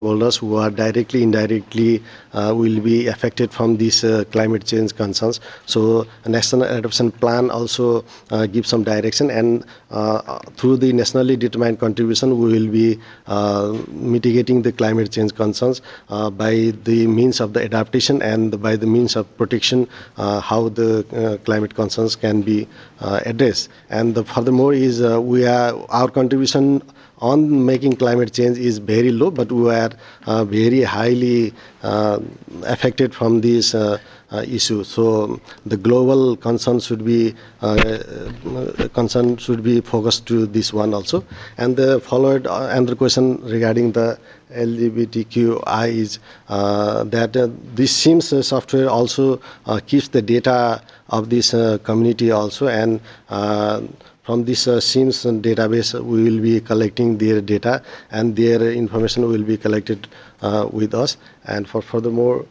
stakeholders who are directly, indirectly will be affected from these climate change concerns. So a national adaptation plan also gives some direction, and through the nationally determined contribution, we will be mitigating the climate change concerns by the means of the adaptation and by the means of protection, how the climate concerns can be addressed. And furthermore is our contribution on making climate change is very low, but we are very highly affected from these issues. So the global concern should be focused to this one also. And the followed another question regarding the LGBTQI is that this SIMS software also keeps the data of this community also, and from this SIMS database we will be collecting their data, and their information will be collected with us. And furthermore,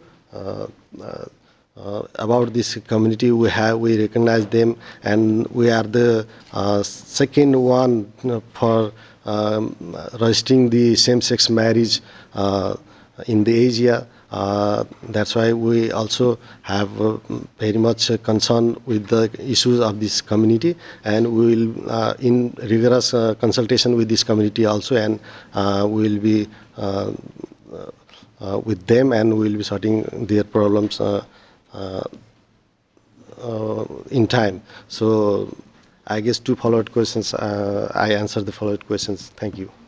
about this community, we recognize them, and we are the second one for registering the same-sex marriage in the Asia. That's why we also have very much concern with the issues of this community, and we will in rigorous consultation with this community also, and we will be with them, and we will be sorting their problems uh, in time. So I guess two followed questions. I answered the followed questions. Thank you.